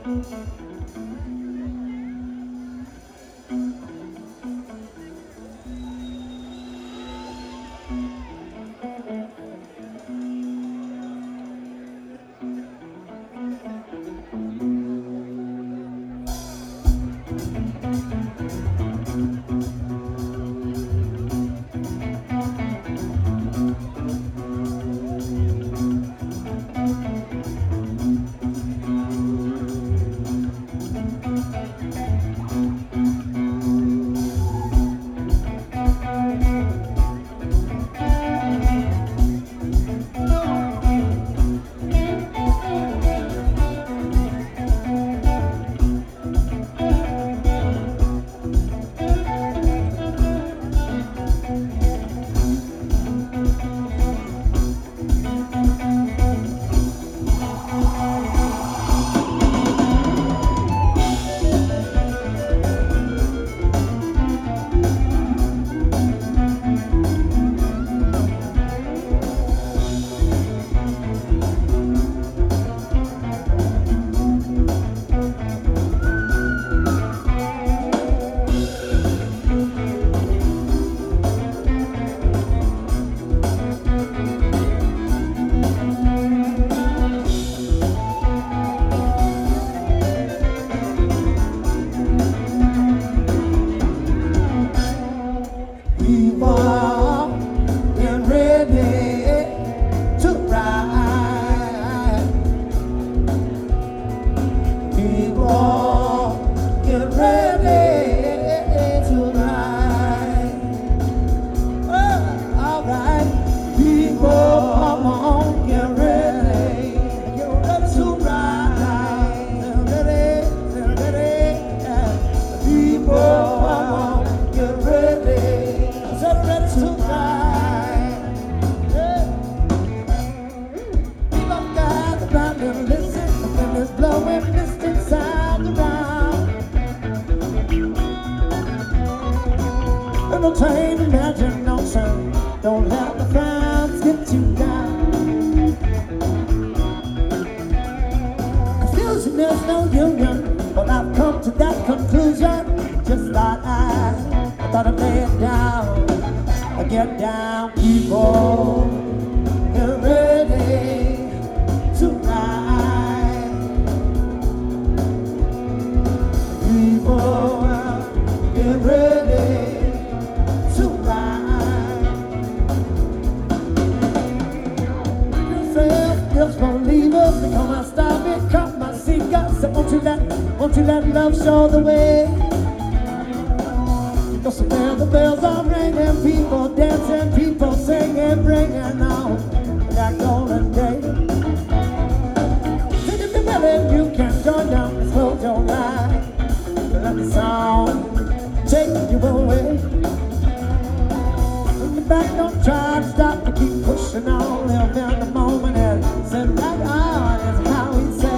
Entertain imagination, don't let the frowns get you down. Confusion is no union, but I've come to that conclusion. Just like I thought I'd lay it down. I get down, people, get ready to ride. People, get ready. Just believe us, they come and stop me, cut my cigar. So won't you let love show the way? Because where the bells are ringing, people dancing, people singing, bringing on that golden day. Think if you're willing, you can join them, close your eyes, let the song take you away. Look back, don't try to stop, to keep pushing on, live in the moment and sit back on, is how we say.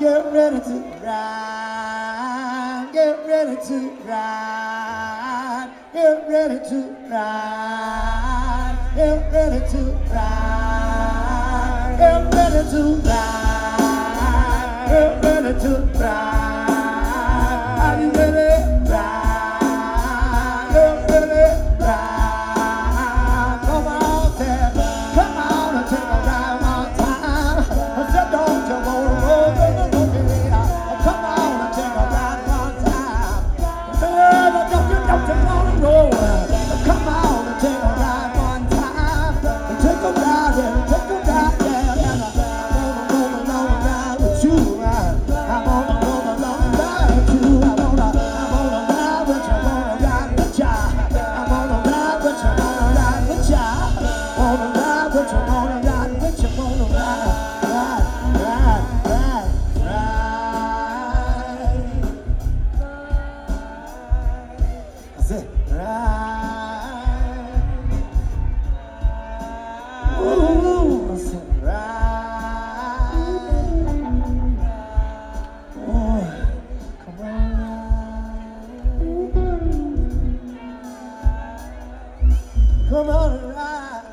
Get ready to ride. Get ready to ride. Get ready to ride. Get ready to ride. Get ready to ride. Get ready to ride. Are you ready? Ride. Get ready. Ride. Come on, Ted. Come on and take a ride one time. I said, don't you want to roll? Come on and take a ride one time. Don't you want to roll? Come on and take a ride one time. Take a ride, yeah, take a ride, yeah. And I wanna go along ride with you. I wanna go along ride with you. I wanna ride with you, wanna ride with ya. I wanna ride with you, wanna ride with ya. Wanna ride with you, wanna ride with you, wanna ride. That's it. Ride. Ooh, that's it. Ride. Oh, come on, ride. Come on and ride.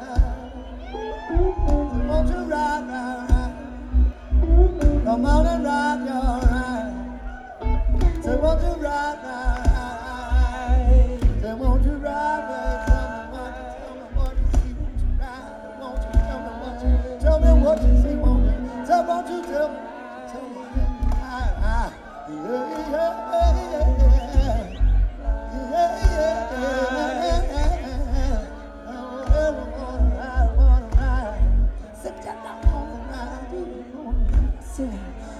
Won't you ride, ride, ride? Come on and ride your ride. Say, won't you ride, ride, ride? Say, won't you ride, ride? Tell me what you see, won't you ride? Won't you tell me what you see, won't you? Say, won't you tell me ride, ride? Yeah, yeah, I wanna ride. Sit down, I wanna ride.